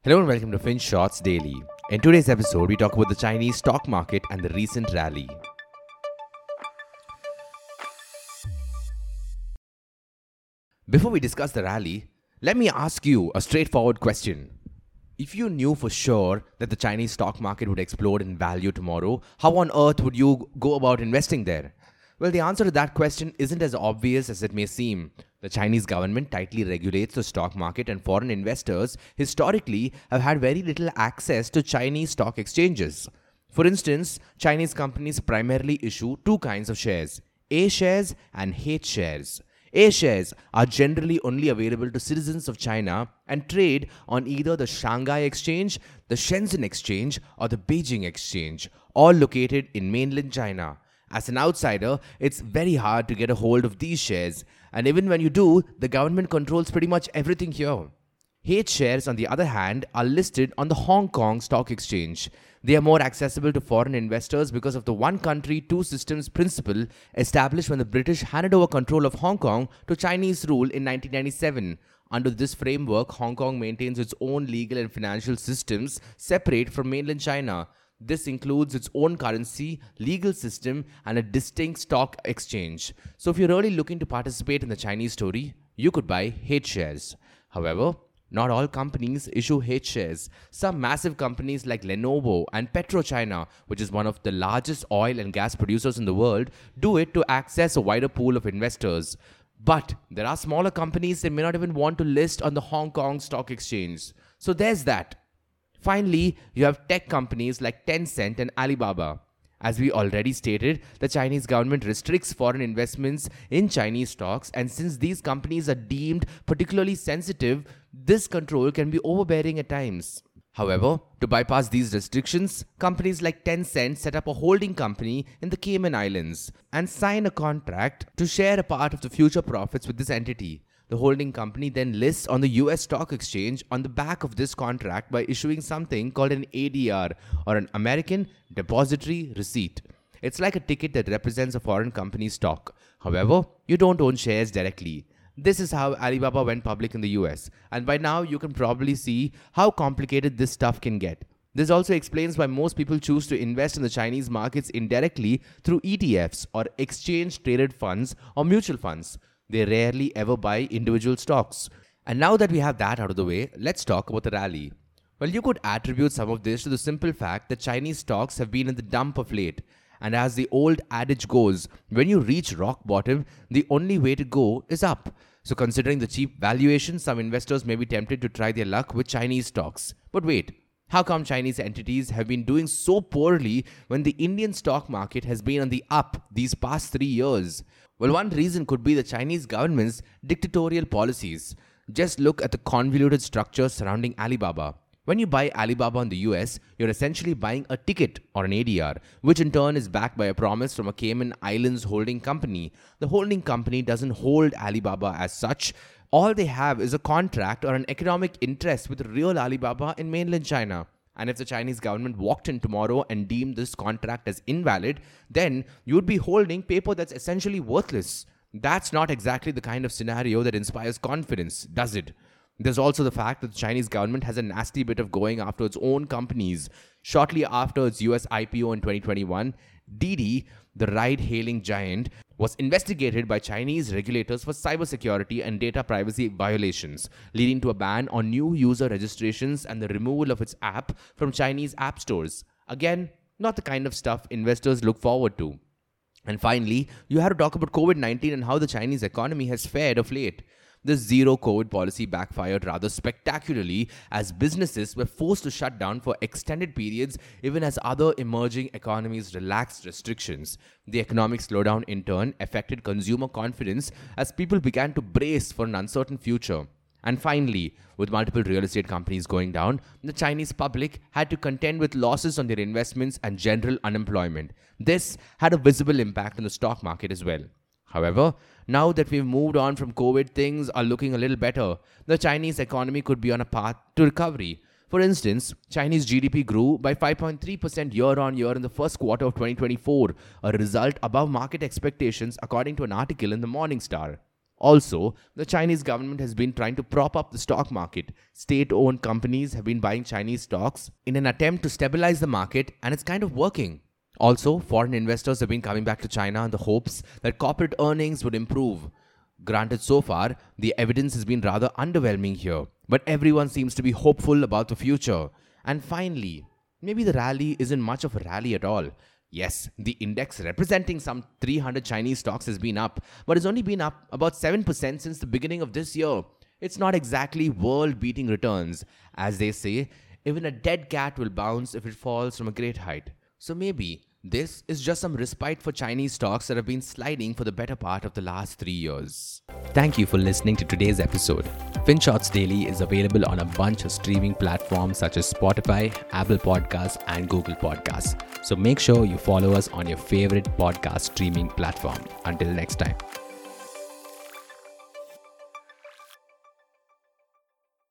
Hello and welcome to Finch Shots Daily. In today's episode, we talk about the Chinese stock market and the recent rally. Before we discuss the rally, let me ask you a straightforward question. If you knew for sure that the Chinese stock market would explode in value tomorrow, how on earth would you go about investing there? Well, the answer to that question isn't as obvious as it may seem. The Chinese government tightly regulates the stock market, and foreign investors historically have had very little access to Chinese stock exchanges. For instance, Chinese companies primarily issue two kinds of shares: A shares and H shares. A shares are generally only available to citizens of China and trade on either the Shanghai Exchange, the Shenzhen Exchange, or the Beijing Exchange, all located in mainland China. As an outsider, it's very hard to get a hold of these shares, and even when you do, the government controls pretty much everything here. H shares, on the other hand, are listed on the Hong Kong Stock Exchange. They are more accessible to foreign investors because of the one country, two systems principle established when the British handed over control of Hong Kong to Chinese rule in 1997. Under this framework, Hong Kong maintains its own legal and financial systems separate from mainland China. This includes its own currency, legal system, and a distinct stock exchange. So if you're really looking to participate in the Chinese story, you could buy H shares. However, not all companies issue H shares. Some massive companies like Lenovo and PetroChina, which is one of the largest oil and gas producers in the world, do it to access a wider pool of investors. But there are smaller companies that may not even want to list on the Hong Kong Stock Exchange. So there's that. Finally, you have tech companies like Tencent and Alibaba. As we already stated, the Chinese government restricts foreign investments in Chinese stocks, and since these companies are deemed particularly sensitive, this control can be overbearing at times. However, to bypass these restrictions, companies like Tencent set up a holding company in the Cayman Islands and sign a contract to share a part of the future profits with this entity. The holding company then lists on the US Stock Exchange on the back of this contract by issuing something called an ADR, or an American Depository Receipt. It's like a ticket that represents a foreign company's stock. However, you don't own shares directly. This is how Alibaba went public in the US, and by now you can probably see how complicated this stuff can get. This also explains why most people choose to invest in the Chinese markets indirectly through ETFs, or exchange traded funds, or mutual funds. They rarely ever buy individual stocks. And now that we have that out of the way, let's talk about the rally. Well, you could attribute some of this to the simple fact that Chinese stocks have been in the dump of late. And as the old adage goes, when you reach rock bottom, the only way to go is up. So considering the cheap valuation, some investors may be tempted to try their luck with Chinese stocks. But wait, how come Chinese entities have been doing so poorly when the Indian stock market has been on the up these past 3 years? Well, one reason could be the Chinese government's dictatorial policies. Just look at the convoluted structure surrounding Alibaba. When you buy Alibaba in the US, you're essentially buying a ticket, or an ADR, which in turn is backed by a promise from a Cayman Islands holding company. The holding company doesn't hold Alibaba as such. All they have is a contract or an economic interest with real Alibaba in mainland China. And if the Chinese government walked in tomorrow and deemed this contract as invalid, then you'd be holding paper that's essentially worthless. That's not exactly the kind of scenario that inspires confidence, does it? There's also the fact that the Chinese government has a nasty bit of going after its own companies. Shortly after its US IPO in 2021, Didi, the ride-hailing giant, was investigated by Chinese regulators for cybersecurity and data privacy violations, leading to a ban on new user registrations and the removal of its app from Chinese app stores. Again, not the kind of stuff investors look forward to. And finally, you have to talk about COVID-19 and how the Chinese economy has fared of late. The zero COVID policy backfired rather spectacularly as businesses were forced to shut down for extended periods even as other emerging economies relaxed restrictions. The economic slowdown in turn affected consumer confidence as people began to brace for an uncertain future. And finally, with multiple real estate companies going down, the Chinese public had to contend with losses on their investments and general unemployment. This had a visible impact on the stock market as well. However, now that we've moved on from COVID, things are looking a little better. The Chinese economy could be on a path to recovery. For instance, Chinese GDP grew by 5.3% year-on-year in the first quarter of 2024, a result above market expectations according to an article in the Morning Star. Also, the Chinese government has been trying to prop up the stock market. State-owned companies have been buying Chinese stocks in an attempt to stabilize the market, and it's kind of working. Also, foreign investors have been coming back to China in the hopes that corporate earnings would improve. Granted, so far, the evidence has been rather underwhelming here, but everyone seems to be hopeful about the future. And finally, maybe the rally isn't much of a rally at all. Yes, the index representing some 300 Chinese stocks has been up, but it's only been up about 7% since the beginning of this year. It's not exactly world-beating returns. As they say, even a dead cat will bounce if it falls from a great height. So maybe this is just some respite for Chinese stocks that have been sliding for the better part of the last 3 years. Thank you for listening to today's episode. FinShots Daily is available on a bunch of streaming platforms such as Spotify, Apple Podcasts, and Google Podcasts. So make sure you follow us on your favorite podcast streaming platform. Until next time.